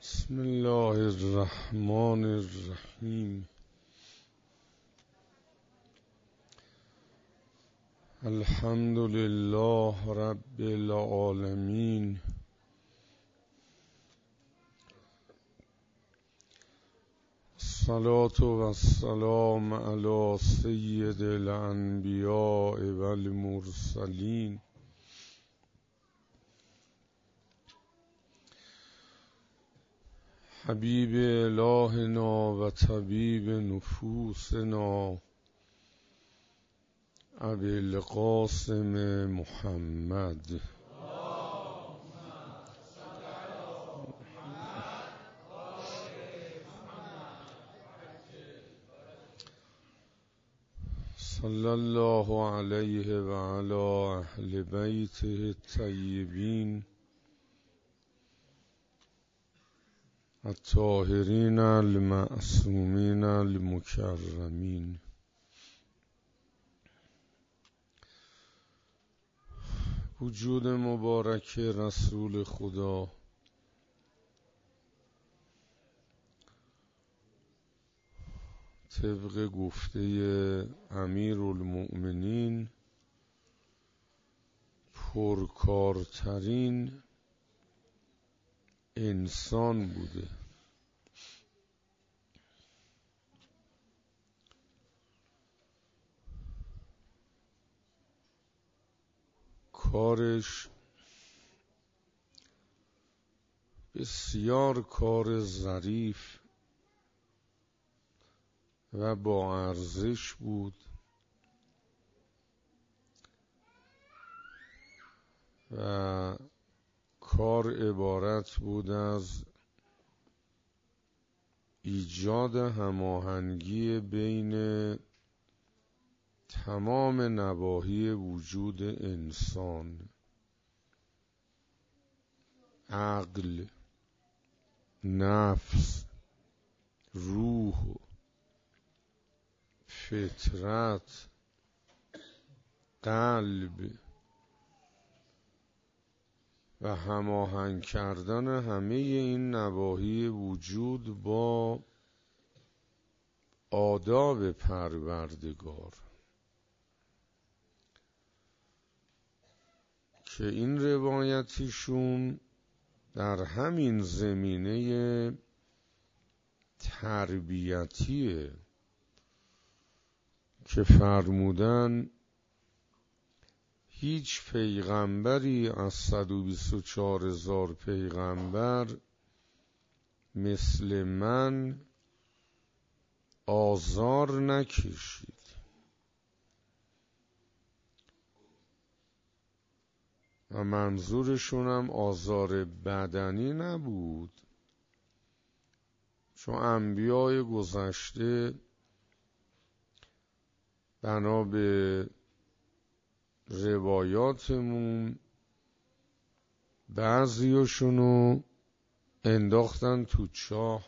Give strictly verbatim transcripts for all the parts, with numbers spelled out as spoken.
بسم الله الرحمن الرحیم. الحمد لله رب العالمین. الصلاة والسلام علی سید الانبیاء والمرسلین حبیب الهنا و طبیب نفوسنا ابی القاسم محمد. صلی الله علیه و علی اهل بیته الطیبین الطاهرین المعصومین المکرمین. وجود مبارک رسول خدا طبق گفته امیر المؤمنین پرکارترین انسان بوده. کارش بسیار کار ظریف و با ارزش بود و کار عبارت بود از ایجاد هماهنگی بین تمام نواحی وجود انسان: عقل، نفس، روح، فطرت، قلب و هماهنگ کردن همه این نواحی وجود با آداب پروردگار که این روایتیشون در همین زمینه تربیتیه که فرمودن هیچ پیغمبری از صد و بیست و چهار هزار پیغمبر مثل من آزار نکشید. و منظورشون هم آزار بدنی نبود، چون انبیای گذشته بنا به روایاتمون بعضیاشونو انداختن تو چاه.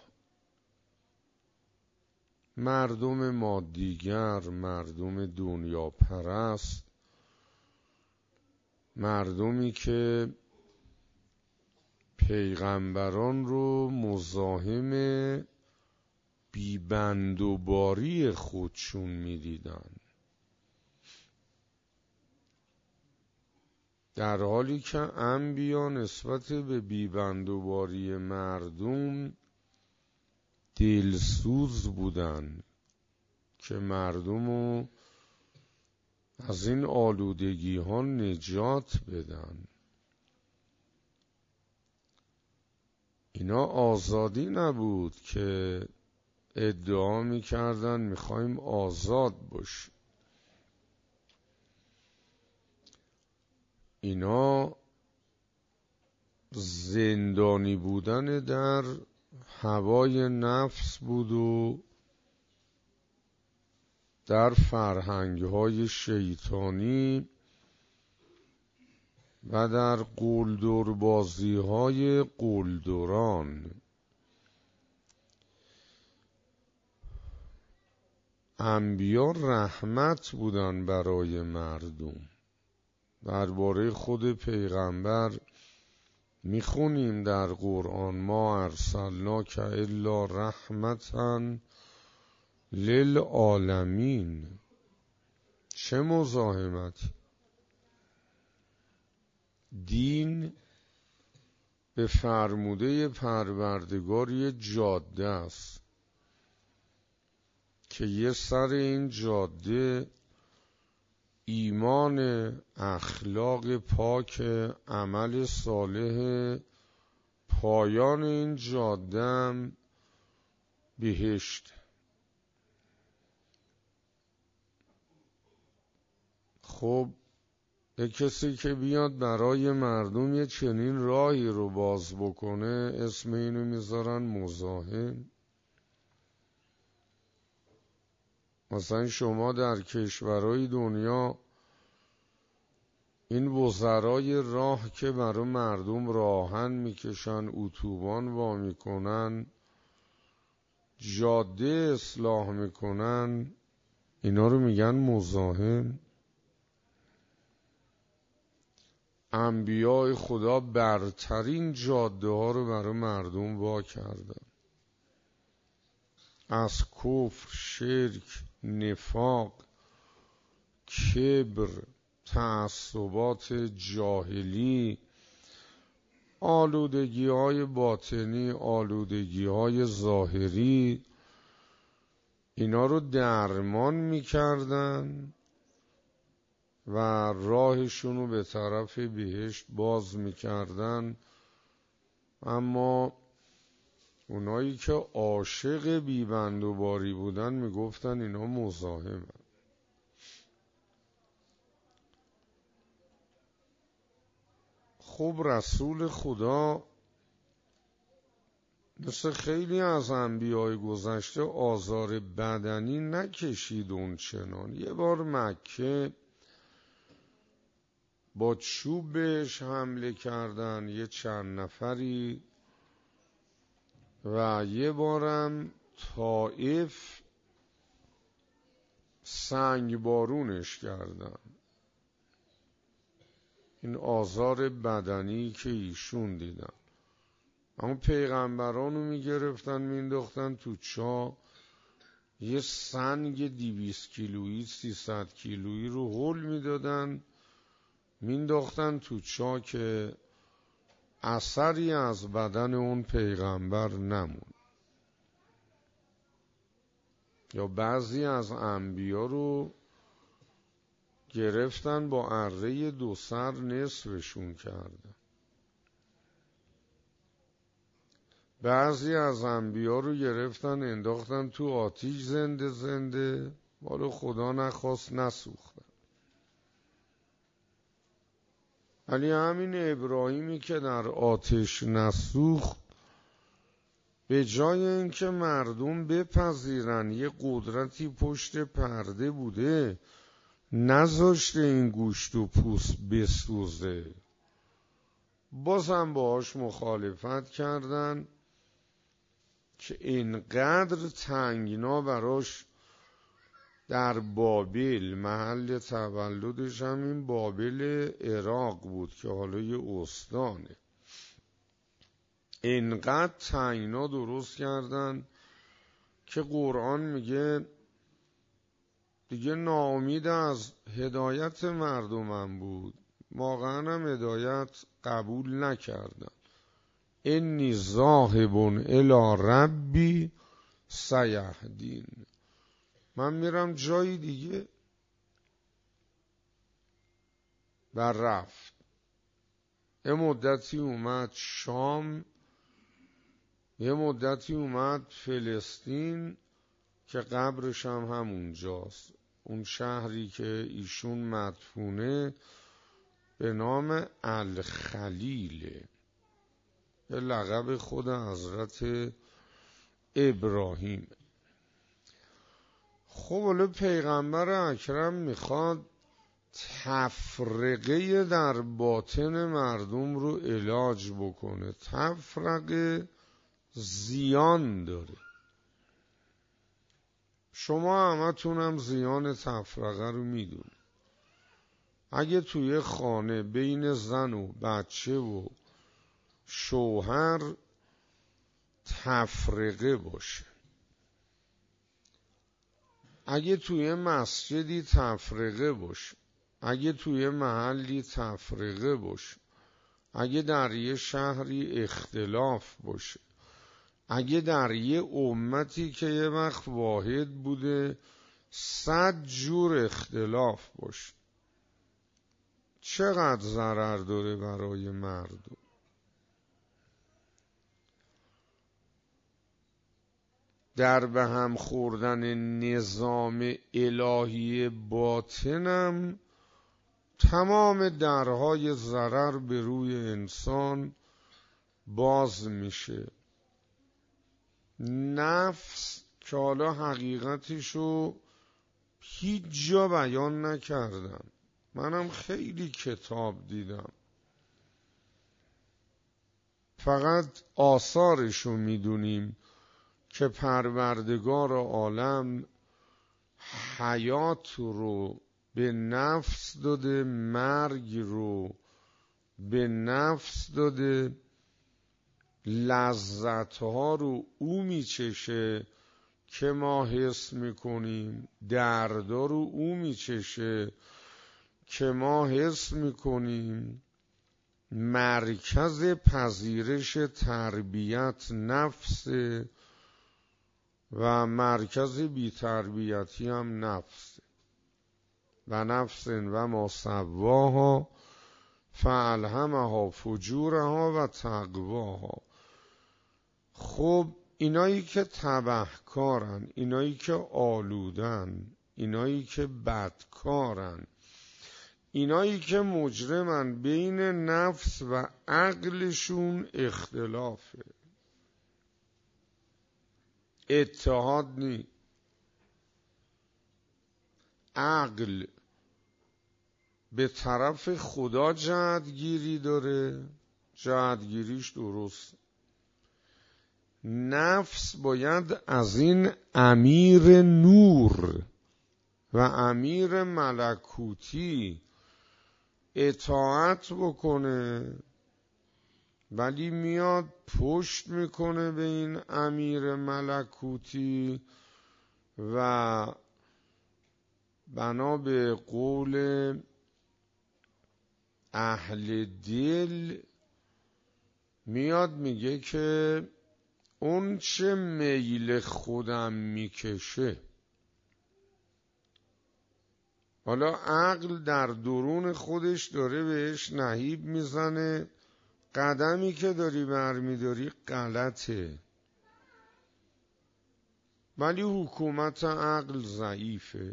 مردم مادیگر، مردم دنیا پرست، مردمی که پیغمبران رو مزاحم بیبندوباری خودشون میدیدن، در حالی که انبیا نسبت به بیبندوباری مردم دلسوز بودن که مردم رو از این آلودگی ها نجات بدن. اینا آزادی نبود که ادعا میکردن میخوایم آزاد باشیم. اینا زندانی بودن در هوای نفس بود و در فرهنگ‌های شیطانی و در قلدر بازی‌های قلدران. انبیا رحمت بودن برای مردم. درباره خود پیغمبر میخونیم در قرآن ما ارسلناک الا رحمتا للعالمین. چه مزاحمتی؟ دین به فرموده پروردگار یه جاده است که یه سر این جاده ایمان، اخلاق پاک، عمل صالح، پایان این جاده هم بهشت. خب یه کسی که بیاد برای مردم یه چنین راهی رو باز بکنه اسم اینو میذارن مزاحم. مثلا شما در کشورهای دنیا این وزرای راه که برای مردم راهن میکشن، اتوبان وا میکنن، جاده اصلاح میکنن، اینا رو میگن مزاحم. انبیاء خدا برترین جاده ها رو برای مردم وا کردن، از کفر، شرک، نفاق، کبر، تعصبات جاهلی، آلودگی های باطنی، آلودگی های ظاهری، اینا رو درمان میکردن و راهشونو به طرف بهشت باز میکردن. اما اونایی که عاشق بیبند و باری بودن میگفتن اینا مزاحمن. خب رسول خدا مثل خیلی از انبیای گذشته آزار بدنی نکشید اون چنان. یه بار مکه با چوب بهش حمله کردن یه چند نفری و یه بارم طائف سنگ بارونش کردن. این آزار بدنی که ایشون دیدن. اما پیغمبرانو میگرفتن مینداختن تو چاه، یه سنگ دیویس کیلویی سیصد کیلویی رو هل میدادن مینداختن تو چاه که اثری از بدن اون پیغمبر نمون. یا بعضی از انبیا رو گرفتن با اره دو سر نصفشون کردن. بعضی از انبیا رو گرفتن انداختن تو آتیش زنده زنده، ولی خدا نخواست نسوختن. ولی همین ابراهیمی که در آتش نسوخت، به جای اینکه مردم بپذیرن یه قدرتی پشت پرده بوده، نذاشته این گوشت و پوست بسوزه، بازم باهاش مخالفت کردن که اینقدر تنگنا براش در بابل، محل تولدش هم این بابل عراق بود که حالا یه استانه، اینقدر تنگنا درست کردن که قرآن میگه دیگه ناامید از هدایت مردمم بود، واقعا هم هدایت قبول نکردن. انی ذاهب الی ربی سیهدین، من میرم جایی دیگه. و رفت. یه مدتی اومد شام، یه مدتی اومد فلسطین که قبرش هم همونجاست. اون شهری که ایشون مدفونه به نام الخلیل، به لقب خود حضرت ابراهیم. خب حالا پیغمبر اکرم میخواد تفرقه در باطن مردم رو علاج بکنه. تفرقه زیان داره. شما همتونم زیان تفرقه رو میدونید. اگه توی خانه بین زن و بچه و شوهر تفرقه باشه. اگه توی مسجدی تفرقه باشه، اگه توی محلی تفرقه باشه، اگه در یه شهری اختلاف باشه، اگه در یه امتی که یه وقت واحد بوده صد جور اختلاف باشه، چقدر ضرر داره برای مردم. در به هم خوردن نظام الهی باطنم تمام درهای ضرر به روی انسان باز میشه. نفس که حالا حقیقتشو هیچ جا بیان نکردم، منم خیلی کتاب دیدم، فقط آثارشو میدونیم که پروردگار عالم حیات رو به نفس داده، مرگ رو به نفس داده، لذتها رو او میچشه که ما حس میکنیم، دردا رو او میچشه که ما حس میکنیم. مرکز پذیرش تربیت نفس و مرکز بی تربیتی هم نفس. و نفس و ما سواها فالهمها فجورها و تقواها. خب اینایی که تبهکارن، اینایی که آلودن، اینایی که بدکارن، اینایی که مجرمن، بین نفس و عقلشون اختلافه، اتحاد نی. عقل به طرف خدا جهتگیری داره، جهتگیریش درست. نفس باید از این امیر نور و امیر ملکوتی اطاعت بکنه، ولی میاد پشت میکنه به این امیر ملکوتی و بنا به قول اهل دل میاد میگه که اون چه میل خودم میکشه. حالا عقل در درون خودش داره بهش نهیب میزنه، قدمی که داری برمیداری غلطه، ولی حکومت عقل ضعیفه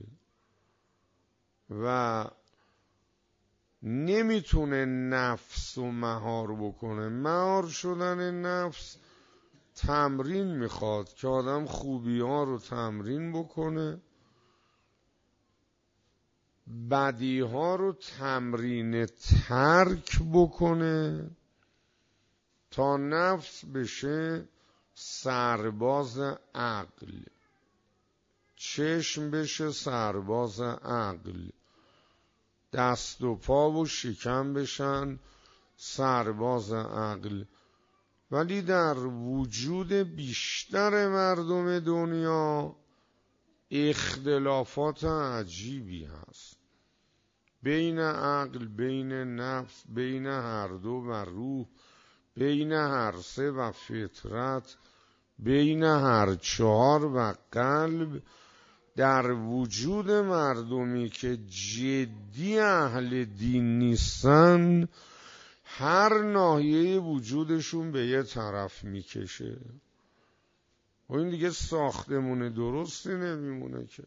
و نمیتونه نفس و مهار بکنه. مهار شدن نفس تمرین میخواد که آدم خوبی ها رو تمرین بکنه، بدی ها رو تمرین ترک بکنه تا نفس بشه سرباز عقل، چشم بشه سرباز عقل، دست و پا و شکم بشن سرباز عقل. ولی در وجود بیشتر مردم دنیا اختلافات عجیبی هست بین عقل، بین نفس، بین هر دو و روح، بین هر سه و فطرت، بین هر چهار و قلب. در وجود مردمی که جدی اهل دین نیستن هر ناحیه وجودشون به یه طرف میکشه و این دیگه ساختمون درستی نمیمونه که.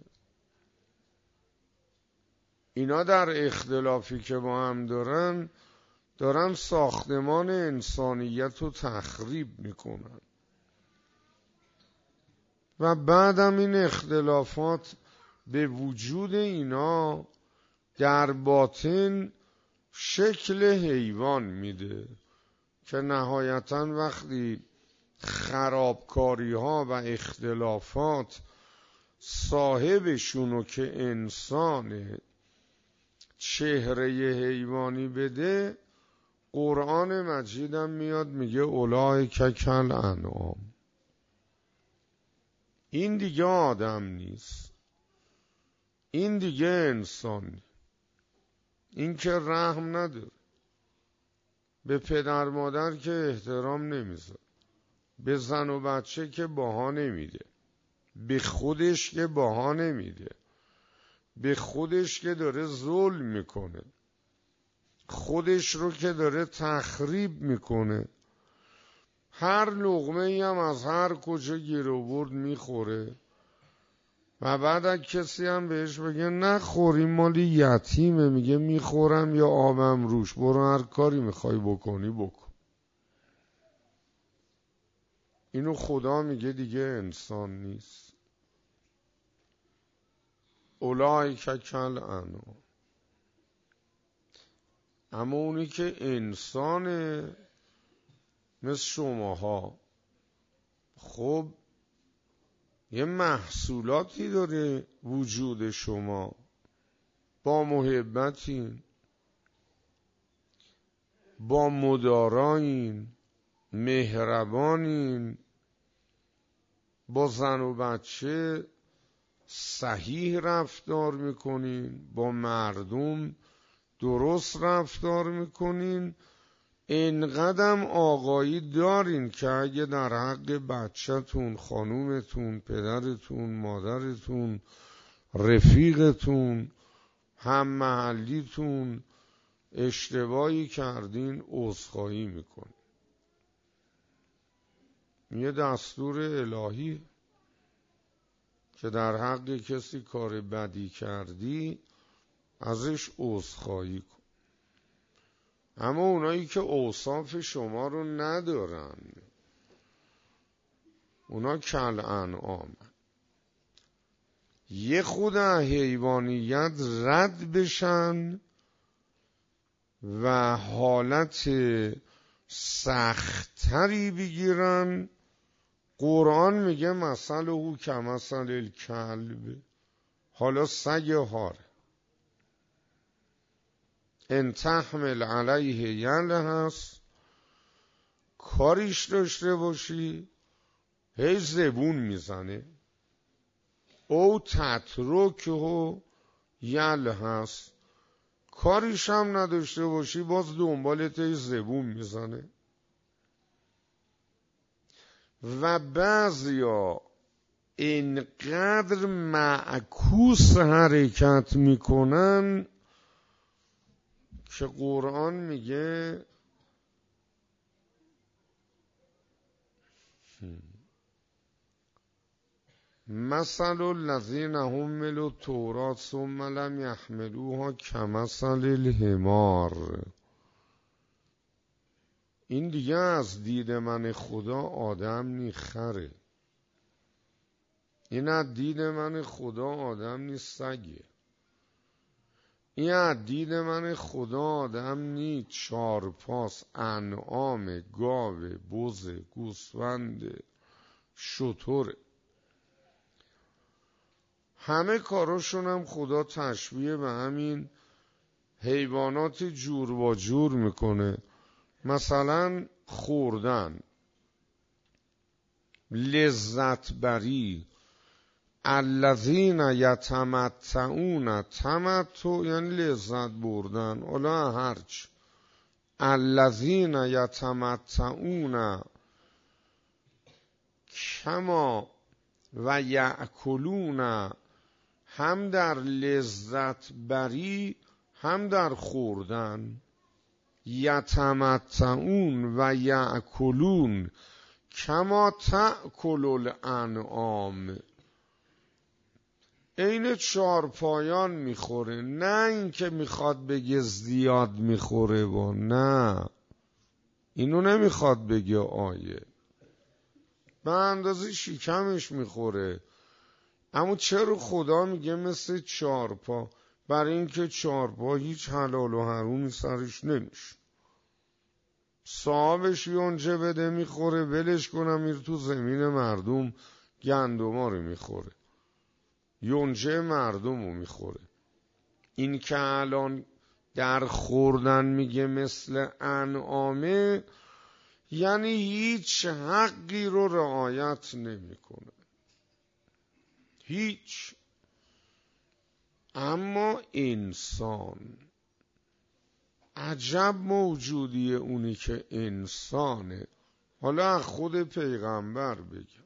اینا در اختلافی که با هم دارن دارن ساختمان انسانیت رو تخریب میکنن و بعدم این اختلافات به وجود اینا در باطن شکل حیوان میده که نهایتاً وقتی خرابکاری ها و اختلافات صاحبشونو که انسان چهره حیوانی بده، قرآن مجیدم میاد میگه اولئک کالانعام. این دیگه آدم نیست، این دیگه انسان، این که رحم نداره، به پدر مادر که احترام نمیذاره، به زن و بچه که بها نمیده، به خودش که بها نمیده، به خودش که داره ظلم میکنه، خودش رو که داره تخریب میکنه، هر لقمه ای هم از هر کجا گیر آورد میخوره و بعد از کسی هم بهش بگه نخوری مالی یتیمه، میگه میخورم یا آبم روش، برو هر کاری میخوای بکنی بکن. اینو خدا میگه دیگه انسان نیست. اولئک کالانعام. اما اونی که انسانه مثل شماها، خب یه محصولاتی داره وجود شما، با محبتین، با مدارایین، مهربانین، با زن و بچه صحیح رفتار میکنین، با مردم درست رفتار میکنین، اینقدر آگاهی دارین که اگه در حق بچه‌تون، خانومتون، پدرتون، مادرتون، رفیقتون، هم محلیتون اشتباهی کردین عذرخواهی میکنین. یه دستور الهی که در حق کسی کار بدی کردی ازش عذرخواهی کن. اما اونایی که اوصاف شما رو ندارن، اونا کالانعام، یه خود حیوانیت رد بشن و حالت سختری بگیرن. قرآن میگه مثل او کمثل الکلب، حالا سگ هاره، ان تحمل علیه یلهث، کاریش داشته باشی هی زبون میزنه، او تترکه یلهث، کاریش هم نداشته باشی باز دنبالت هی زبون میزنه. و بعضیا اینقدر معکوس حرکت میکنن که قرآن میگه مثل الذین حملوا التوراة ثم لم یحملوها کمثل الحمار. این دیگه از دید من خدا آدم نی خره، این از دید من خدا آدم نی سگه، این از دید من خدا آدم نی چارپاس، انعام، گاو، بز، گوسفند، شتر. همه کاراشون هم خدا تشبیه به همین حیوانات جور با جور میکنه. مثلا خوردن، لذت بری، الذین یتمتعون، تمتع یعنی لذت بردن، حالا هرچ، الذین یتمتعون کما و یأکلون، هم در لذت بری هم در خوردن، یتمتعون و یأکلون کما تأکل الانعام، عین چارپایان میخوره، نه اینکه میخواد بگه زیاد میخوره و نه، اینو نمیخواد بگه آیه، به اندازه شکمش میخوره. اما چرا خدا میگه مثل چارپا؟ برای اینکه چارپا هیچ حلال و حرومی سرش نمیشه، صاحبش یونجه بده میخوره، ولش کنم میر تو زمین مردم گندما رو میخوره، یونجه مردم رو میخوره. این که الان در خوردن میگه مثل انعامه، یعنی هیچ حقی رو رعایت نمیکنه، هیچ. اما انسان، عجب موجودیه اونی که انسانه. حالا از خود پیغمبر بگم،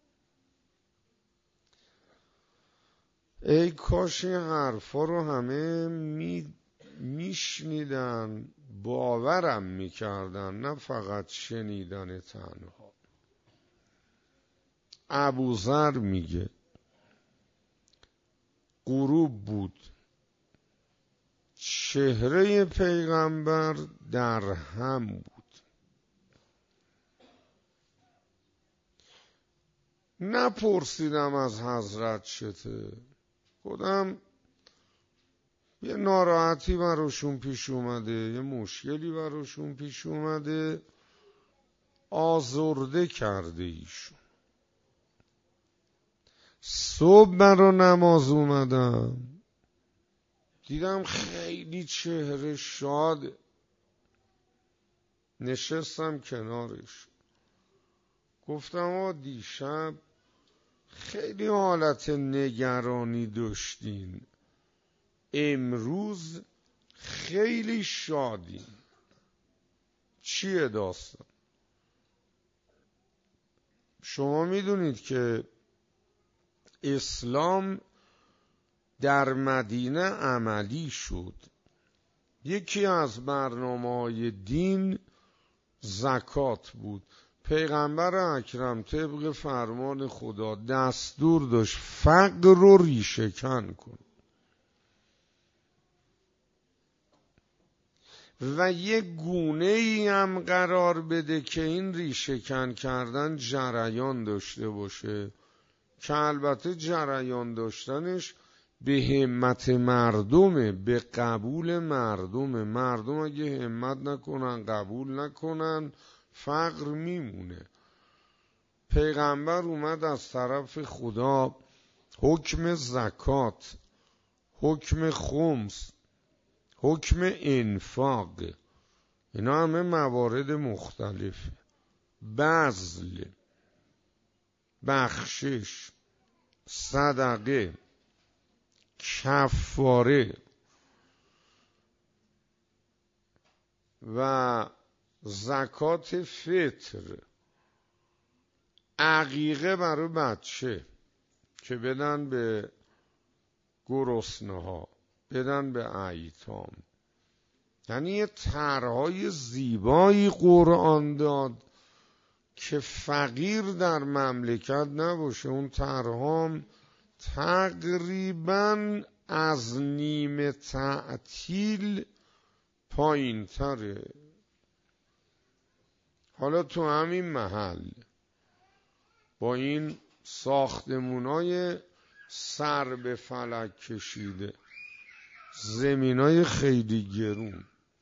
ای کاش این حرفا رو همه می میشنیدن، باورم میکردن، نه فقط شنیدن تنها. ابوذر میگه غروب بود، چهره پیغمبر در هم بود. نپرسیدم از حضرت چته، خودم یه ناراحتی براشون پیش اومده، یه مشکلی براشون پیش اومده، آزرده کرده ایشون. صبح برا نماز اومدم، دیدم خیلی چهره شاده، نشستم کنارش، گفتم آ دیشب خیلی حالت نگرانی داشتین، امروز خیلی شادین، چیه داستان؟ شما میدونید که اسلام در مدینه عملی شد. یکی از برنامه‌های دین زکات بود. پیغمبر اکرم طبق فرمان خدا دستور داشت فقر رو ریشه کن کن و یک گونه ای هم قرار بده که این ریشه کن کردن جریان داشته باشه، که البته جریان داشتنش به همت مردمه، به قبول مردمه. مردم اگه همت نکنن، قبول نکنن، فقر میمونه. پیغمبر اومد از طرف خدا حکم زکات، حکم خمس، حکم انفاق، اینا همه موارد مختلفه، بذل، بخشش، صدقه، کفاره و زکات فطر، عقیقه برای بچه که بدن به گرسنه ها، بدن به ایتام. یعنی یه طرحهای زیبایی قرآن داد که فقیر در مملکت نباشه. اون طرحام تقریباً از نیمه تعطیل پایین تره. حالا تو همین محل با این ساختمونای سر به فلک کشیده، زمینای خیلی گرون،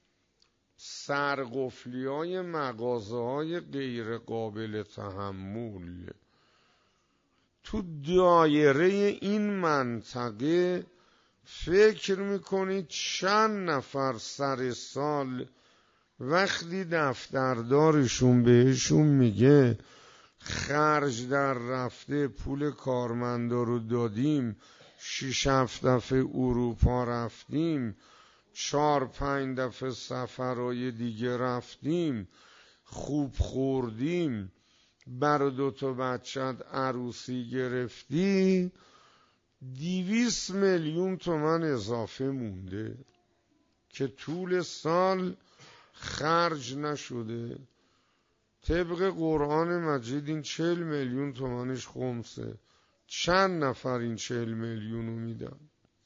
سرقفلی های مغازه های غیر قابل تحمل، تو دایره این منطقه فکر میکنید چند نفر سر سال وقتی دفتردارشون بهشون میگه خرج در رفته، پول کارمندا رو دادیم، شش هفت دفعه اروپا رفتیم، چهار پنج دفعه سفرهای دیگه رفتیم، خوب خوردیم، برا دوتا بچت عروسی گرفتی، دیویس میلیون تومن اضافه مونده که طول سال خرج نشده. طبق قرآن مجید این چهل میلیون تومنش خمسه. چند نفر این چهل میلیون رو میدن؟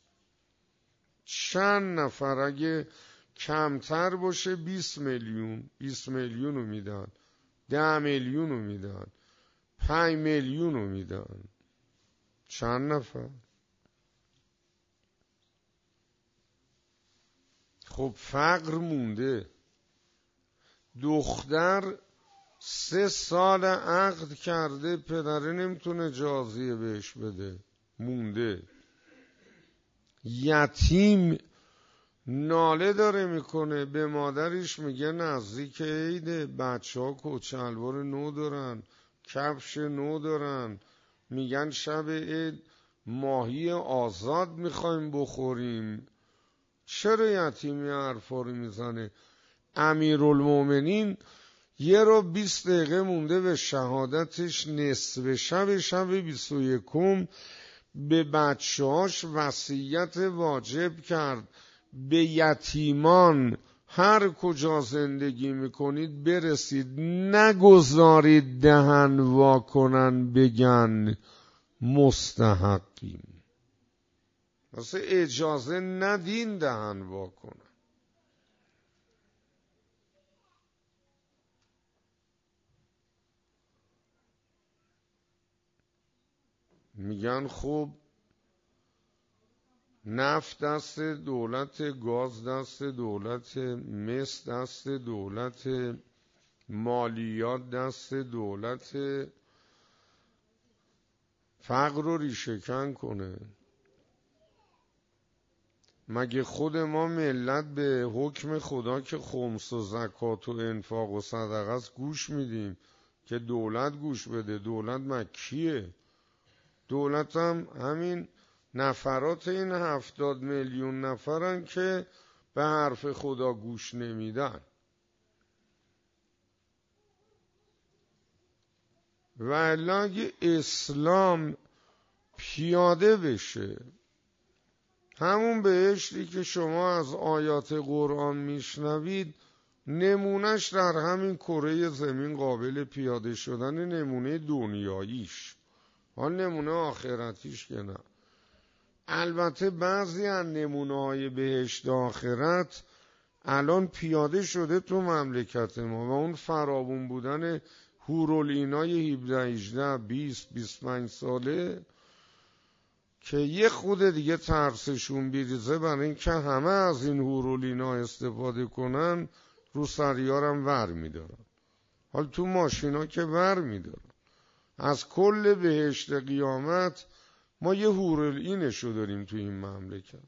چند نفر؟ اگه کمتر باشه بیست میلیون، بیست میلیون رو میدن، ده میلیون رو میدن، پنج میلیون رو میدن. چند نفر؟ خب فقر مونده. دختر سه سال عقد کرده، پدره نمیتونه جازیه بهش بده، مونده. یتیم ناله داره میکنه، به مادرش میگه نزدیک عیده، بچه ها کچلوار نو دارن، کفش نو دارن، میگن شب عید ماهی آزاد میخوایم بخوریم. چرا یتیمی حرفا رو میزنه؟ امیرالمومنین یه رو بیست دقیقه مونده به شهادتش، نصف شب شب بیست و یکم به بچه هاش وصیت واجب کرد به یتیمان هر کجا زندگی میکنید برسید، نگذارید دهن واکنن بگن مستحقیم. واسه اجازه ندین دهن واکنن. میگن خب نفت دست دولت، گاز دست دولت، مس دست دولت، مالیات دست دولت، فقر رو ریشه‌کن کنه. مگه خود ما ملت به حکم خدا که خمس و زکات و انفاق و صدقه است گوش میدیم که دولت گوش بده؟ دولت مکیه؟ دولت هم همین نفرات این هفتاد میلیون نفرن که به حرف خدا گوش نمیدن. و الا اگه اسلام پیاده بشه، همون بهشتی که شما از آیات قرآن میشنوید نمونش در همین کره زمین قابل پیاده شدن، نمونه دنیاییش، ها نمونه آخرتیش که نه. البته بعضی از نمونه های بهشت آخرت الان پیاده شده تو مملکت ما و اون فراوون بودن هورالعینای هفده هجده بیست بیست و پنج ساله که یه خود دیگه ترسشون بیریزه برای این که همه از این هورالعینا استفاده کنن، رو سریارم ور میدارن. حال تو ماشینا که ور میدارن. از کل بهشت قیامت ما یه هورالعینشو داریم تو این مملکت.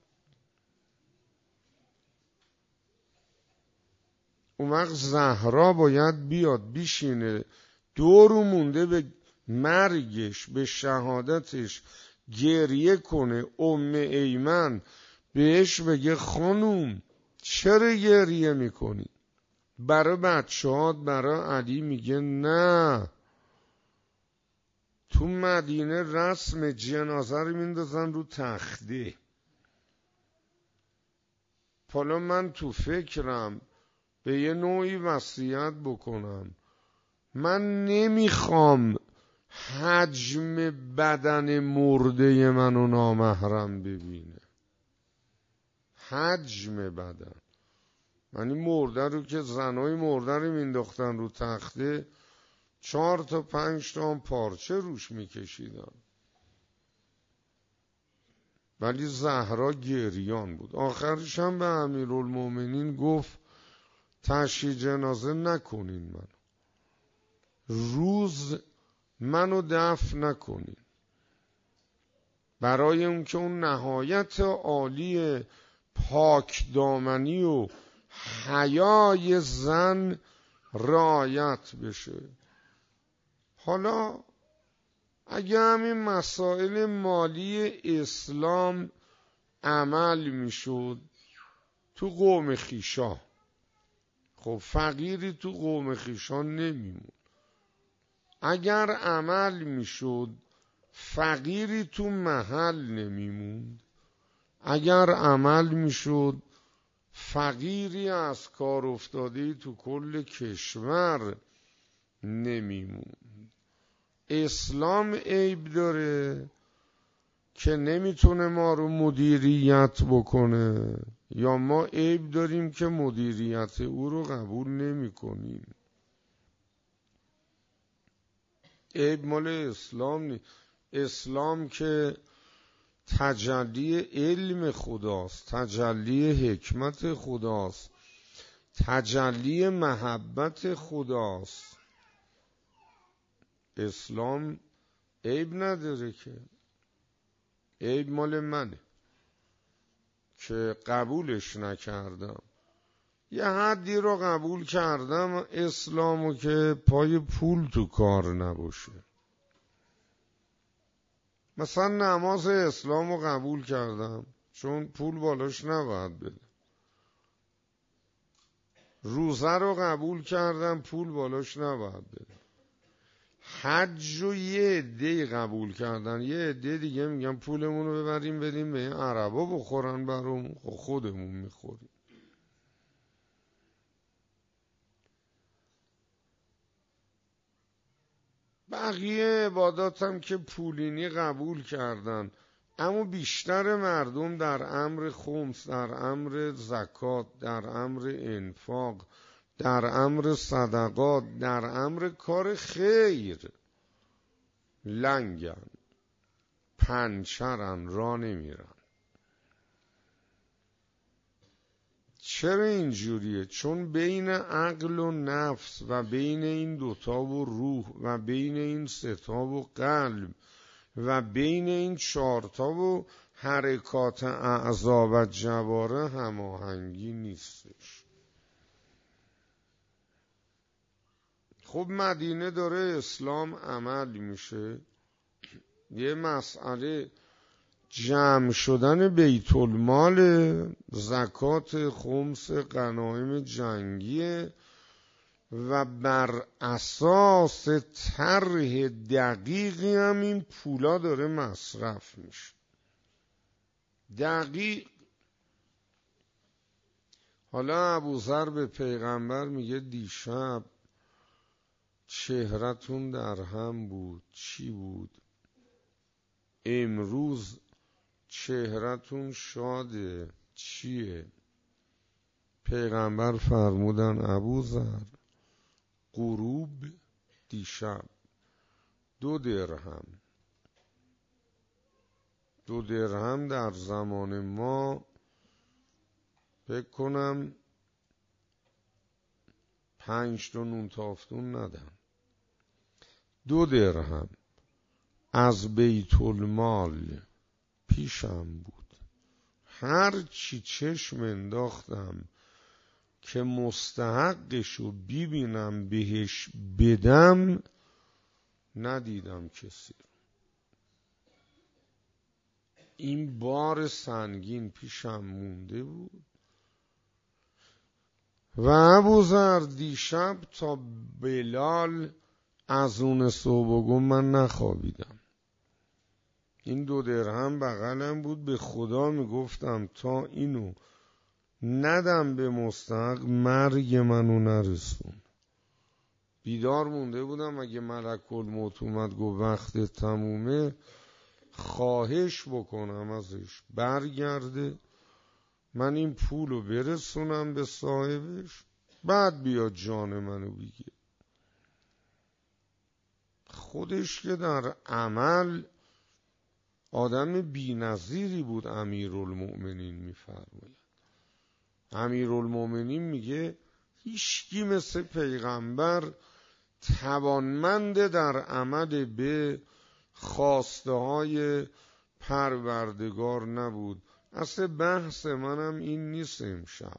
اون وقت زهرا باید بیاد بیشینه دورو مونده به مرگش، به شهادتش گریه کنه. ام ایمن بهش بگه خانوم چرا گریه میکنی؟ برای بچه‌هات، برای علی میگه نه، تو مدینه رسم جنازه رو میندازن رو تخته. حالا من تو فکرم به یه نوعی وصیت بکنم، من نمیخوام حجم بدن مرده منو نامحرم ببینه. حجم بدن، من این مرده رو که زنای مرده رو مینداختن رو تخته، چهار تا پنج تا هم پارچه روش میکشیدن، ولی زهرا گریان بود. آخرش هم به امیرالمومنین گفت تشییع جنازه نکنین، من روز منو دفن نکنین، برای اون که اون نهایت عالی پاک دامنی و حیای زن رعایت بشه. حالا اگه همین مسائل مالی اسلام عمل میشد تو قوم خیشا، خب فقیری تو قوم خیشا نمیمون. اگر عمل میشد فقیری تو محل نمیموند. اگر عمل میشد فقیری از کار افتاده تو کل کشور نمیموند. اسلام عیب داره که نمیتونه ما رو مدیریت بکنه، یا ما عیب داریم که مدیریت او رو قبول نمی کنیم. عیب مال اسلام نیست. اسلام که تجلی علم خداست، تجلی حکمت خداست، تجلی محبت خداست. اسلام عیب نداره که، عیب مال منه که قبولش نکردم. یه حدی رو قبول کردم اسلامو که پای پول تو کار نباشه. مثلا نماز اسلامو قبول کردم چون پول بالاش نباید بده. روزه رو قبول کردم پول بالاش نباید بده. حج رو یه عده قبول کردن، یه عده دیگه میگن پولمون رو ببریم بدیم به این عربا بخورن برامون، خودمون میخوریم. بقیه عبادات هم که پولینی قبول کردن، اما بیشتر مردم در امر خمس، در امر زکات، در امر انفاق، در امر صدقات، در امر کار خیر لنگن، پنچرن، را نمیرن. چرا اینجوریه؟ چون بین عقل و نفس و بین این دوتا و روح و بین این ستا و قلب و بین این چارتا و حرکات اعضا و جواره هماهنگی نیستش. خب مدینه داره اسلام عمل میشه، یه مسئله جمع شدن بیت المال، زکات، خمس، غنایم جنگیه و بر اساس طرح دقیقی هم این پولا داره مصرف میشه. دقیق. حالا ابوذر به پیغمبر میگه دیشب چهرتون در هم بود، چی بود؟ امروز چهرتون شاده، چیه؟ پیغمبر فرمودن ابوذر غروب دیشب دو درهم. دو درهم در زمان ما فکر کنم پنج تا نون تافتون ندن. دو درهم از بیت المال پیشم بود، هر چی چشم انداختم که مستحقشو ببینم بهش بدم ندیدم کسی. این بار سنگین پیشم مونده بود و ابوذر دیشب تا بلال از اون صبح گم من نخوابیدم. این دو درهم بغلم بود، به خدا میگفتم تا اینو ندم به مستحق مرگ منو نرسون. بیدار مونده بودم اگه ملک الموت اومد گفت وقت تمومه خواهش بکنم ازش برگرده من این پولو برسونم به صاحبش، بعد بیاد جان منو بگیر. خودش که در عمل آدم بی‌نظیری بود. امیرالمؤمنین میفرماید، امیرالمؤمنین میگه هیچکی مثل پیغمبر توانمند در عمل به خواسته های پروردگار نبود. اصل بحث منم این نیست امشب.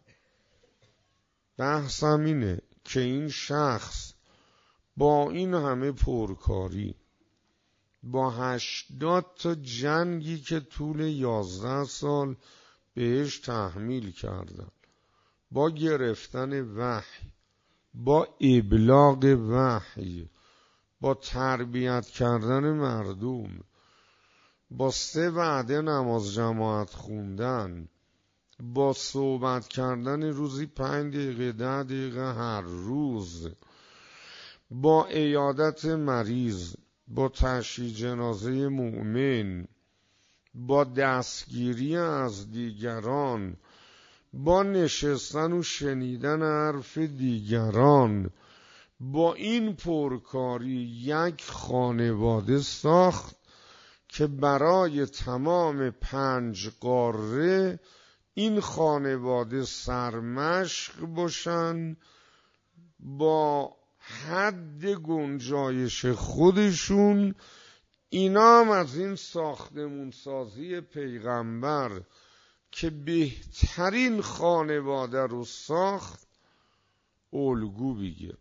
بحثم اینه که این شخص با این همه پرکاری، با هشتاد تا جنگی که طول یازده سال بهش تحمیل کردن، با گرفتن وحی، با ابلاغ وحی، با تربیت کردن مردم، با سه وعده نماز جماعت خوندن، با صحبت کردن روزی پنج دقیقه ده دقیقه هر روز، با عیادت مریض، با تشییع جنازه مؤمن، با دستگیری از دیگران، با نشستن و شنیدن حرف دیگران، با این پرکاری یک خانواده ساخت که برای تمام پنج قاره این خانواده سرمشق باشن، با حد گنجایش خودشون. اینا هم از این ساختمون سازی پیغمبر که بهترین خانواده رو ساخت الگو بگیرن.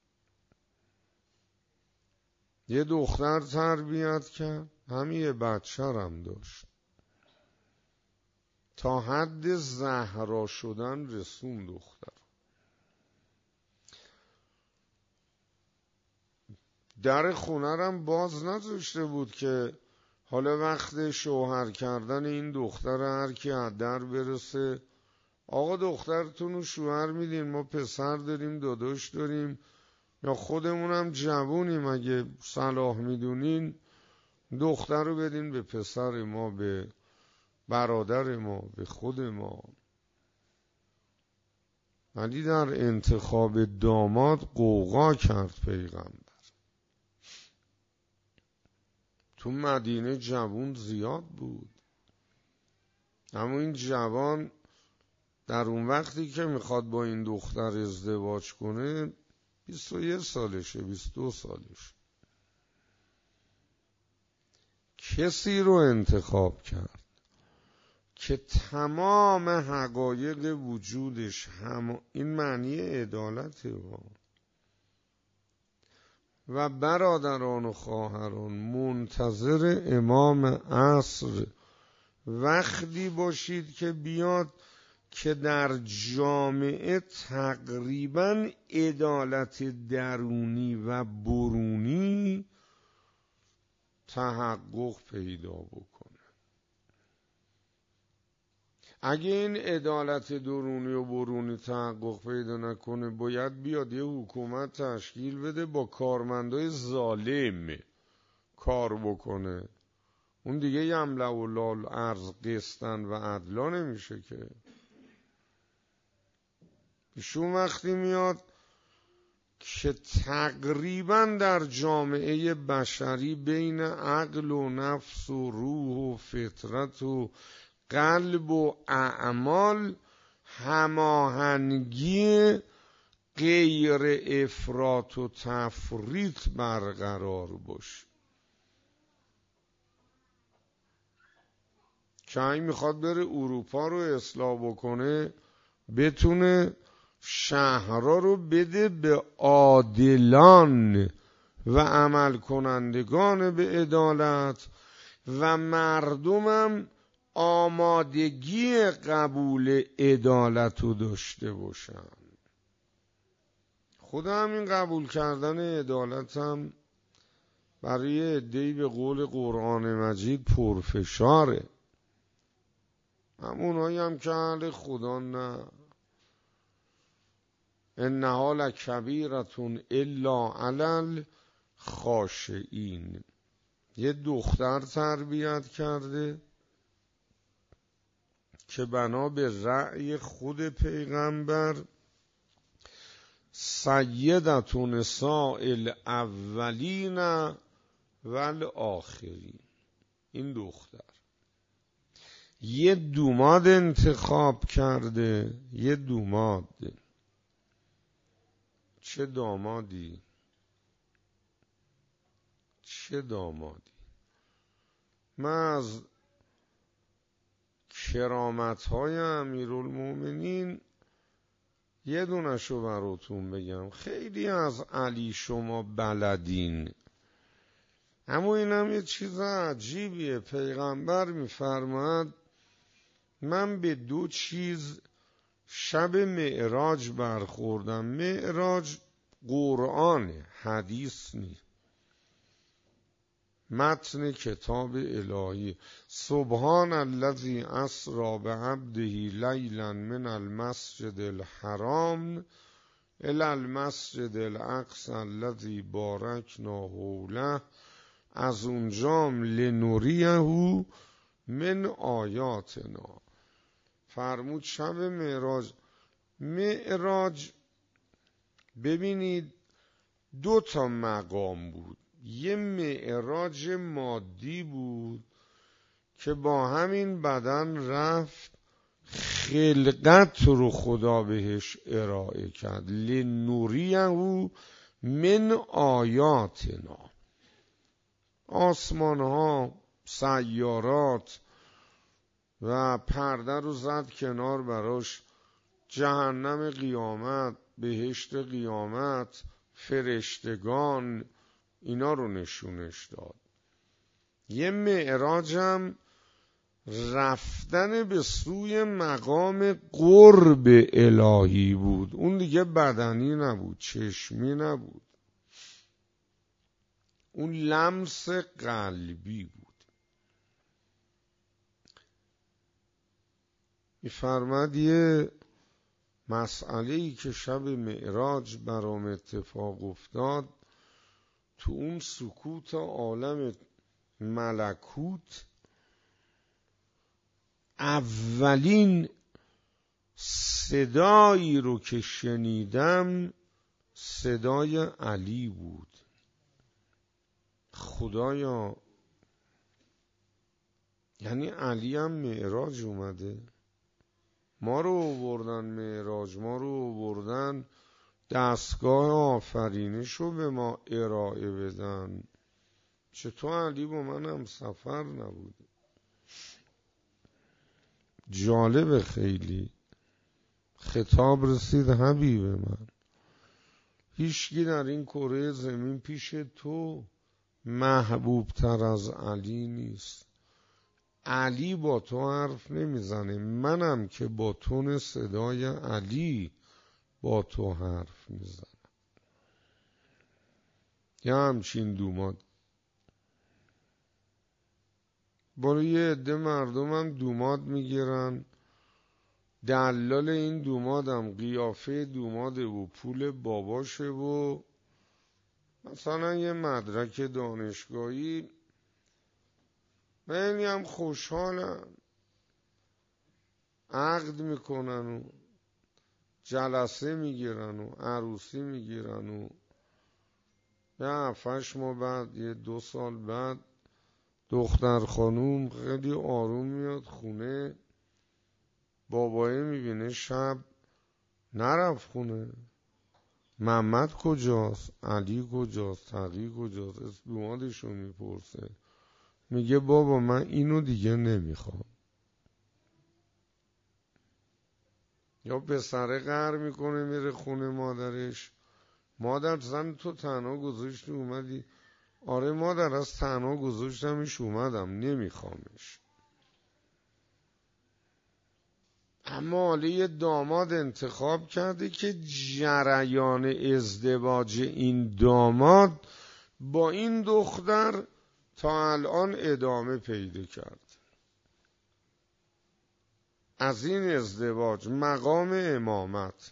یه دختر تربیت کرد، همین یه بچه هم داشت، تا حد زهرا شدن رسون دختر. در خونرم باز نذاشته بود که حالا وقت شوهر کردن این دختر هر کی از در برسه آقا دخترتون رو شوهر میدین، ما پسر داریم داداش داریم یا خودمونم جوونیم، اگه صلاح میدونین دختر رو بدین به پسر ما، به برادر ما، به خود ما. ولی در انتخاب داماد قوقا کرد پیغمبر. تو مدینه جوون زیاد بود، اما این جوان در اون وقتی که میخواد با این دختر ازدواج کنه بیست و یک سالشه، بیست و دو سالشه. کسی رو انتخاب کرد که تمام حقایق وجودش هم این معنی عدالته و برادران و خواهران منتظر امام عصر وقتی باشید که بیاد که در جامعه تقریباً عدالت درونی و برونی تحقق پیدا بکنه. اگه این عدالت درونی و برونی تحقق پیدا نکنه باید بیاد یه حکومت تشکیل بده با کارمندای ظالم کار بکنه. اون دیگه یملأ الارض قسطن و عدلا نمیشه که. ایشون وقتی میاد که تقریبا در جامعه بشری بین عقل و نفس و روح و فطرت و قلب و اعمال هماهنگی غیر افراط و تفریط برقرار باشه. که این میخواد بره اروپا رو اصلاح بکنه بتونه شهرها رو بده به عادلان و عمل کنندگان به عدالت و مردمم آمادگی قبول عدالت رو داشته باشن. خود همین قبول کردن عدالت هم برای عده‌ای به قول قرآن مجید پرفشاره. همونایی هم که اهل خدا نه. انها لکبیرة الا علی الخاشعین. یه دختر تربیت کرده که بنا به رأی خود پیغمبر سیدة نساء الاولین و الاخرین. این دختر یه دوماد انتخاب کرده، یه دوماد. چه دامادی، چه دامادی. من از کرامت‌های امیرالمومنین یه دونشو براتون بگم. خیلی از علی شما بلدین، اما اینم یه چیز عجیبیه. پیغمبر میفرماد من به دو چیز شب معراج برخوردم. معراج قرآن، حدیث نی، متن کتاب الهی. سبحان الذی اسری بعبده لیلا من المسجد الحرام الی المسجد الاقصی الذی بارکنا حوله. از اونجام لنوریه من آیاتنا. فرمود شب معراج. معراج ببینید دو تا مقام بود. یه معراج مادی بود که با همین بدن رفت خلقت رو خدا بهش ارائه کرد. لنوریه من آیاتنا. آسمان ها، سیارات، و پرده رو زد کنار براش، جهنم قیامت، بهشت قیامت، فرشتگان، اینا رو نشونش داد. یه معراجم رفتن به سوی مقام قرب الهی بود، اون دیگه بدنی نبود، چشمی نبود، اون لمس قلبی بود. می‌فرماد یه مسئله‌ای که شب معراج برام اتفاق افتاد، تو اون سکوت عالم ملکوت، اولین صدایی رو که شنیدم صدای علی بود. خدایا، یعنی علی هم معراج اومده؟ ما رو آوردن معراج، ما رو آوردن دستگاه آفرینش رو به ما ارائه بدن. چطور علی با من هم سفر نبود؟ جالب خیلی. خطاب رسید حبیب من، هیچکی در این کره زمین پیش تو محبوب تر از علی نیست. علی با تو حرف نمیزنه، منم که با تون صدای علی با تو حرف میزنم. یا همچین دوماد. برای یه عده مردمم دوماد میگیرن، دلال این دومادم قیافه دوماده و پول باباشه و مثلا یه مدرک دانشگاهی، خیلی هم خوشحالن، عقد میکنن و جلسه میگیرن و عروسی میگیرن و یه هفتش ماه بعد، یه دو سال بعد، دختر خانوم خیلی آروم میاد خونه، بابایه میبینه شب نرفت خونه. محمد کجاست؟ علی کجاست؟ تقی کجاست؟ اسم دومادشو میپرسه. میگه بابا من اینو دیگه نمیخوام. یا پسره قهر میکنه میره خونه مادرش، مادر زن تو تنها گذاشتی اومدی؟ آره مادر از تنها گذاشتمش اومدم، نمیخوامش. اما حالا یه داماد انتخاب کرده که جریان ازدواج این داماد با این دختر تا الان ادامه پیدا کرد. از این ازدواج مقام امامت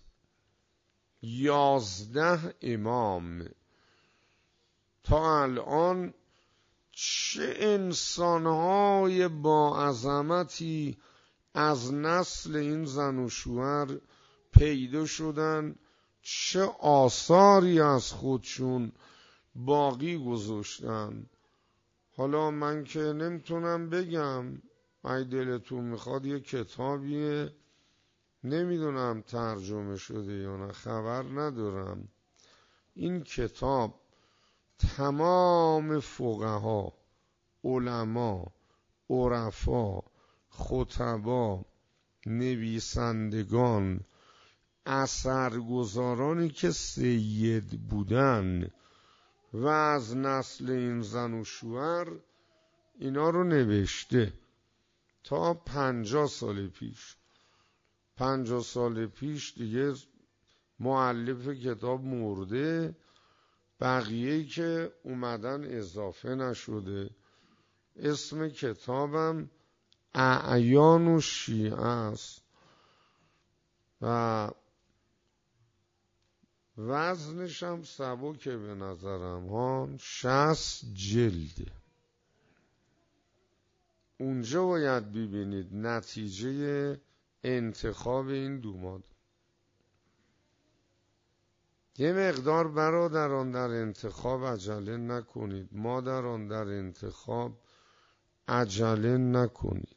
یازده امام تا الان، چه انسانهای با عظمتی از نسل این زن و شوهر پیدا شدن، چه آثاری از خودشون باقی گذاشتن. حالا من که نمیتونم بگم، اگه دلتون میخواد یه کتابیه، نمیدونم ترجمه شده یا نه، خبر ندارم. این کتاب تمام فقها، علما، عرفا، خطبا، نویسندگان، اثرگذارانی که سید بودن و از نسل این زن و شوهر، اینا رو نوشته تا پنجاه سال پیش. پنجاه سال پیش دیگه مؤلف کتاب مرده، بقیه‌ای که اومدن اضافه نشده. اسم کتابم اعیان و شیعه است و وزنش هم سبکه به نظرم ها، شصت جلده. اونجا باید ببینید نتیجه انتخاب این دوماد. یه مقدار برادران در انتخاب عجله نکنید، مادران در انتخاب عجله نکنید.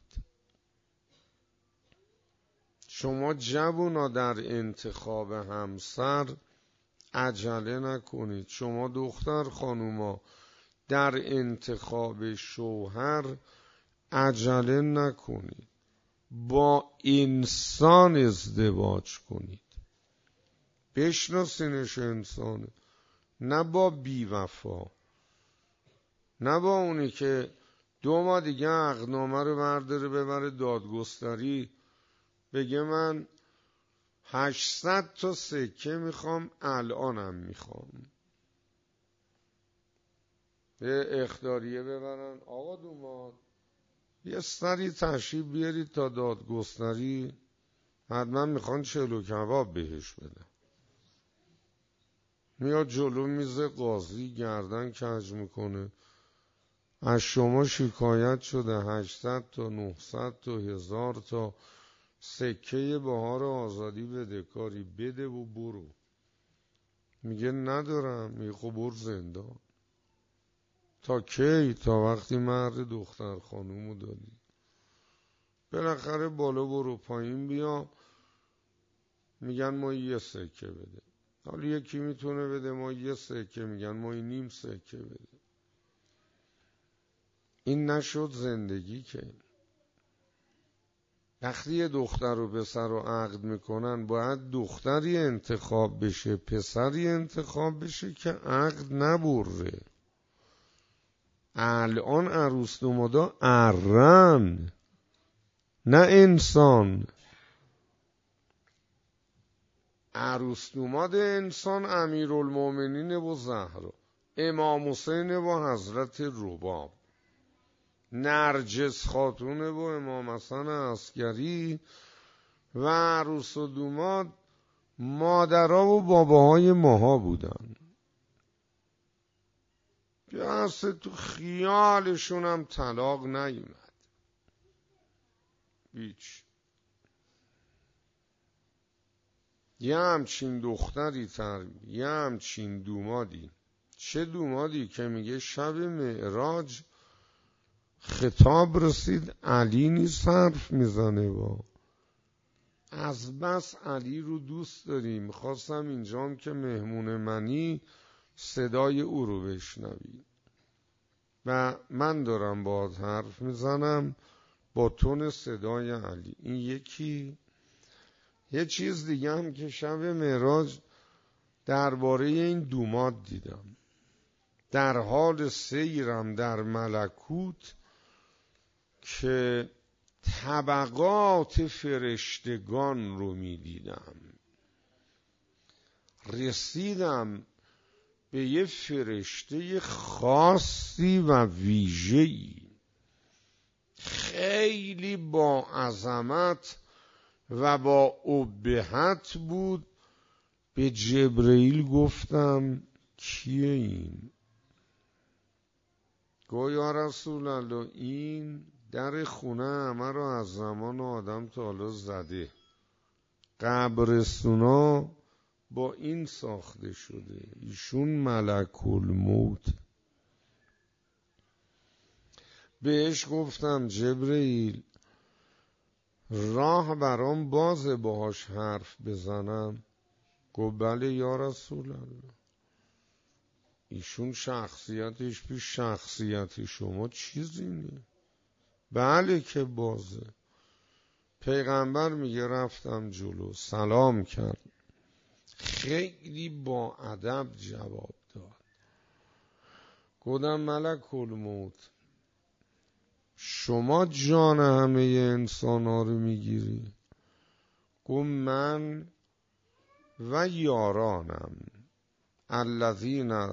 شما جوونا در انتخاب همسر عجله نکنید. شما دختر خانوما در انتخاب شوهر عجله نکنید. با انسان ازدواج کنید. بشناسینش انسانه، نه با بیوفا، نه با اونی که دو ماه دیگه عقدنامه رو برداره ببره دادگستری بگه من هشتصد تا سکه میخوام الانم میخوام، به اخطاریه ببرن آقا دوماد یه سری تشریف بیارید تا دادگستری، حتما میخوان چلو کباب بهش بدن. میاد جلو میز قاضی گردن کج میکنه، از شما شکایت شده هشتصد تا نهصد تا هزار تا سکه بهار آزادی بدهکاری، بده و برو. میگه ندارم. میگه خب برو زندان. تا کی؟ تا وقتی مرد دختر خانومو دادی. بالاخره بالا برو پایین بیا، میگن ما یه سکه بده. حالا یکی میتونه بده ما یه سکه، میگن ما نیم سکه بده. این نشد زندگی که. وقتی یه دختر و پسر رو عقد میکنن باید دختری انتخاب بشه پسری انتخاب بشه که عقد نبره. الان عروس دومادا ارن، نه انسان. عروس دوماد انسان امیرالمومنین و زهرا، امام حسین و حضرت رباب، نرجس خاتون و امام حسن عسکری، و عروس و دوماد مادرها و باباهای ماها بودن. اصلا تو خیالشون هم طلاق نیومد. هیچ. یه همچین دختری تر، یه همچین دومادی. چه دومادی که میگه شب معراج خطاب رسید علی نیست حرف میزنه با از بس علی رو دوست داریم، میخواستم اینجام که مهمون منی صدای او رو بشنوی و من دارم باهات حرف میزنم با تون صدای علی. این یکی. یه چیز دیگه هم که شب معراج درباره این دوماد دیدم. در حال سیرم در ملکوت که طبقات فرشتگان رو می دیدم، رسیدم به یه فرشته خاصی و ویژه‌ای، خیلی با عظمت و با ابهت بود. به جبرئیل گفتم کیه این؟ گفت یا رسول الله این در خونه همه رو از زمان آدم تا حالا زده، قبرستونا با این ساخته شده، ایشون ملک الموت. بهش گفتم جبرئیل راه برام بازه باهاش حرف بزنم؟ گفت بله یا رسول الله. ایشون شخصیتش پیش شخصیت شما چیزی نیست. بله که بازه. پیغمبر میگه رفتم جلو سلام کرد، خیلی با ادب جواب داد. گفتم ملک الموت شما جان همه انسان ها رو میگیری؟ گفت من و یارانم الذین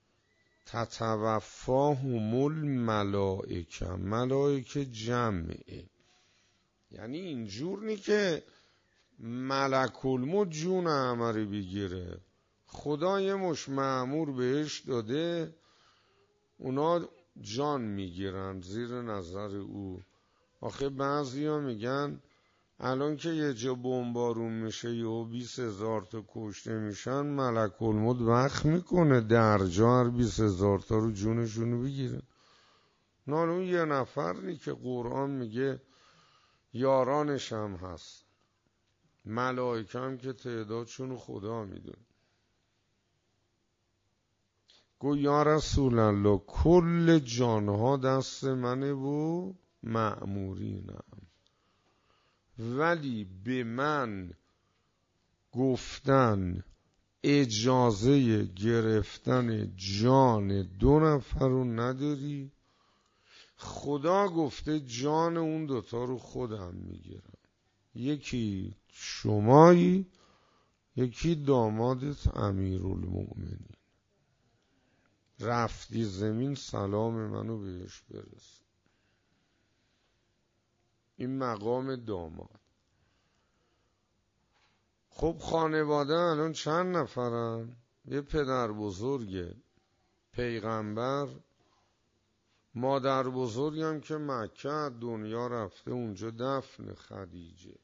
تتوفاهم الملائکه. ملائکه جمعه، یعنی اینجور نی که ملک الموت جون همه رو بگیره. خدای مش مأمور بهش داده اونا جان میگیرن زیر نظر او. آخه بعضی ها میگن الان که یه جا بمبارون میشه یا بیس هزار تا کشته میشن، ملک الموت وقت میکنه در جا هر بیس هزار تا رو جونشونو بگیره. نه اون یه نفر نی که قرآن میگه یارانش هم هست، ملائکه هم که تعدادشونو خدا میدونه. گو یا رسول الله کل جانها دست منه و مأمورینم. ولی به من گفتن اجازه گرفتن جان دو نفر رو نداری، خدا گفته جان اون دوتا رو خودم میگیرم، یکی شمایی، یکی دامادت امیرالمؤمنین. رفتی زمین سلام منو بهش برس. این مقام داماد. خب خانواده الان چند نفرن؟ یه پدر بزرگ پیغمبر، مادر بزرگم که مکه دنیا رفته اونجا دفن خدیجه.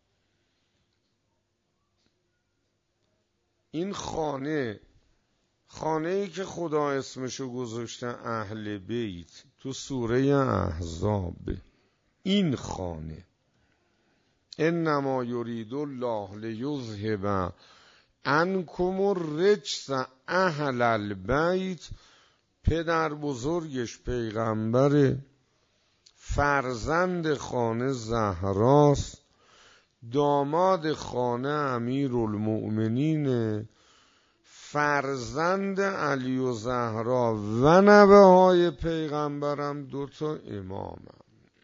این خانه خانه ای که خدا اسمشو گذاشته اهل بیت تو سوره احزاب، این خانه انما یرید الله لیذهب عنکم الرجس اهل البیت. پدر بزرگش پیغمبر، فرزند خانه زهراست، داماد خانه امیرالمؤمنین، فرزند علی و زهرا و نوه های پیغمبرم دوتا امامم.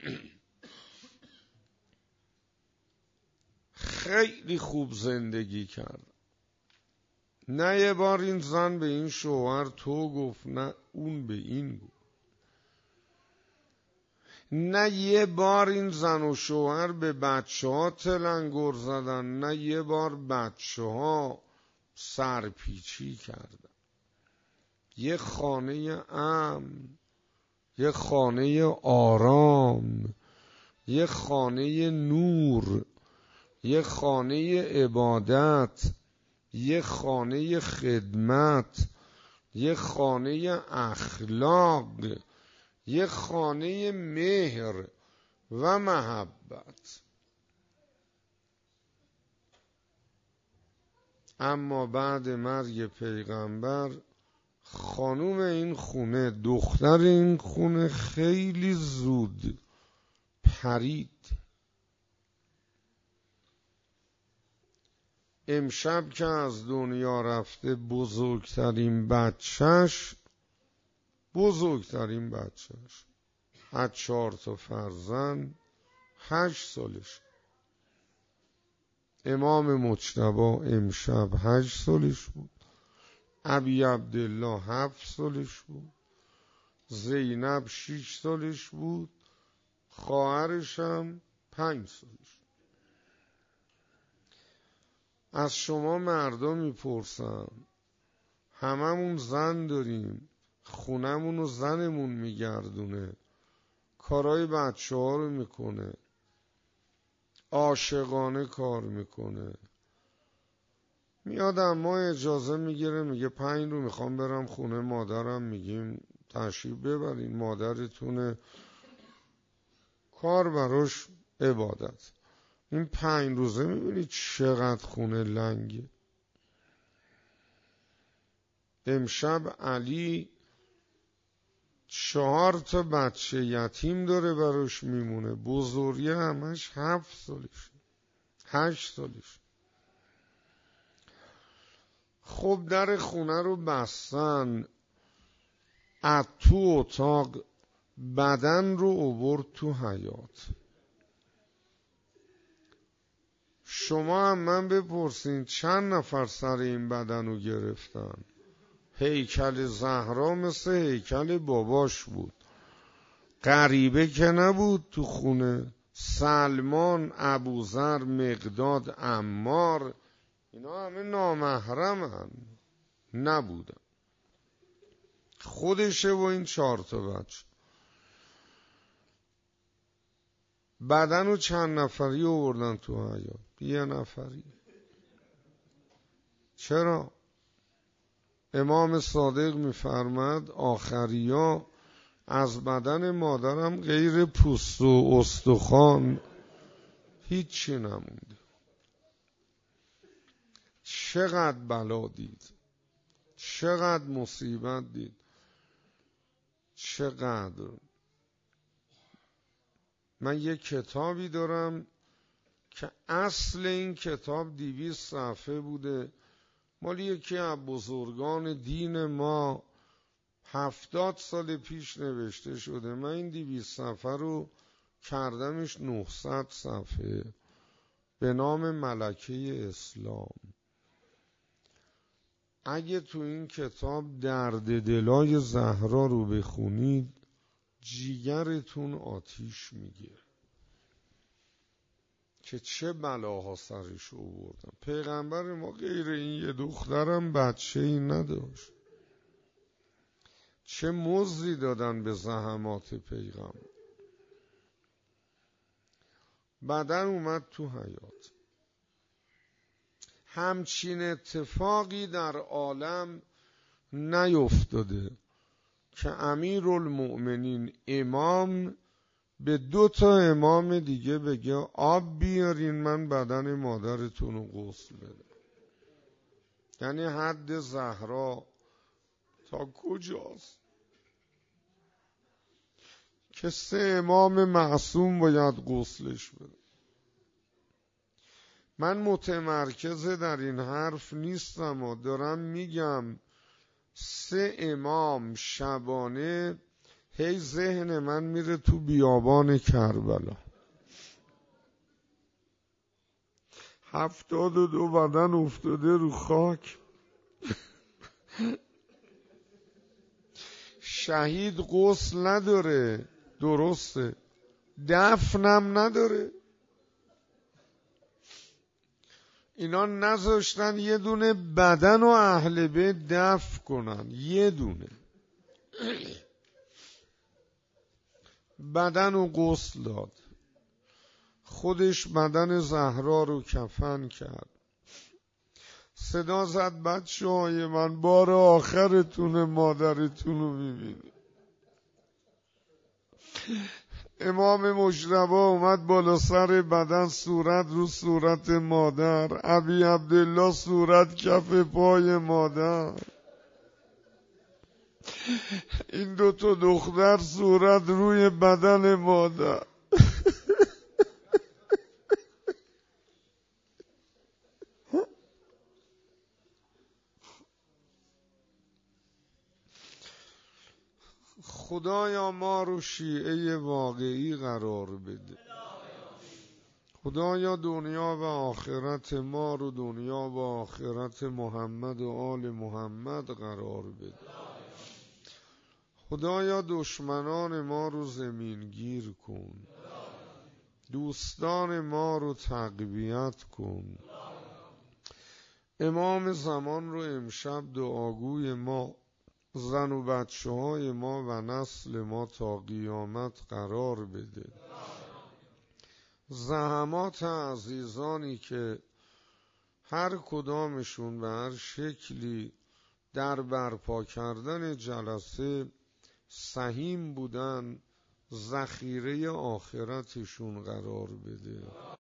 خیلی خوب زندگی کرد. نه یه بار این زن به این شوهر تو گفت، نه اون به این گفت. نه یه بار این زن و شوهر به بچه ها تلنگر زدن، نه یه بار بچه ها سرپیچی کردن. یه خانه امن، یه خانه آرام، یه خانه نور، یه خانه عبادت، یه خانه خدمت، یه خانه اخلاق، یه خانه مهر و محبت. اما بعد مرگ پیغمبر خانوم این خونه، دختر این خونه خیلی زود پرید. امشب که از دنیا رفته بزرگترین بچهش بزرگترین بچهش از چهار تا فرزند هشت سالش. امام مجتبی امشب هشت سالش بود، ابی عبدالله هفت سالش بود، زینب شیش سالش بود، خواهرش هم پنج سالش. از شما مردم میپرسم، هممون زن داریم، خونمون رو زنمون میگردونه، کارهای بچه ها رو میکنه، عاشقانه کار میکنه، میاد اما اجازه میگیره میگه پنج رو میخوام برم خونه مادرم، میگیم تشریف ببرین، مادرتونه، کار براش عبادت. این پنج روزه میبینید چقدر خونه لنگه. امشب علی چهار تا بچه یتیم داره براش میمونه، بزرگی همش هفت سالش هشت سالش. خب در خونه رو بستن، از تو اتاق بدن رو آورد تو حیاط. شما هم من بپرسین چند نفر سر این بدن رو گرفتن؟ هیکل زهرا مثل هیکل باباش بود، غریبه که نبود تو خونه. سلمان، ابوذر، مقداد، عمار، اینا همه نامحرمن، نبودن. خودشه و این چهار تا بچه. بدن رو چند نفری آوردن تو حیاط؟ یه نفری. چرا؟ امام صادق میفرماد آخریا از بدن مادرم غیر پوست و استخوان هیچی نمونده. چقدر بلا دید، چقدر مصیبت دید، چقدر. من یه کتابی دارم که اصل این کتاب دویست صفحه بوده، مال یکی از بزرگان دین ما هفتاد سال پیش نوشته شده. من این دویست صفحه رو کردمش نهصد صفحه به نام ملکه اسلام. اگه تو این کتاب درد دلای زهرا رو بخونید جیگرتون آتیش میگیره که چه بلاها سرش آوردن. پیغمبر ما غیر این یه دخترم بچه ای نداشت. چه مزدی دادن به زحمات پیغمبر. بعدن اومد تو حیات. همچین اتفاقی در عالم نیفتاده که امیرالمؤمنین امام به دو تا امام دیگه بگه آب بیارین من بدن مادرتون رو غسل بدم. یعنی حد زهرا تا کجاست که سه امام معصوم باید غسلش بده؟ من متمرکز در این حرف نیستم و دارم میگم سه امام شبانه هی ذهن من میره تو بیابان کربلا. هفتاد و دو بدن افتاده رو خاک. شهید غسل نداره، درسته، دفنم نداره. اینا نذاشتن یه دونه بدن و اهل بیت دفن کنن، یه دونه بدن و غسل داد. خودش بدن زهرا رو کفن کرد. صدا زد بچه های من بار آخرتون مادرتون رو میبینی. امام مجتبی اومد بالا سر بدن، صورت رو صورت مادر، ابی عبدالله صورت کف پای مادر، این دو تا دختر صورت روی بدن مادر. خدایا ما رو شیعه واقعی قرار بده. خدایا دنیا و آخرت ما رو دنیا و آخرت محمد و آل محمد قرار بده. خدایا دشمنان ما رو زمینگیر کن. دوستان ما رو تقویت کن. امام زمان رو امشب دعاگوی ما، زن و بچه های ما و نسل ما تا قیامت قرار بده. زحمات عزیزانی که هر کدامشون به هر شکلی در برپا کردن جلسه سهیم بودن، ذخیره آخرتشون قرار بده.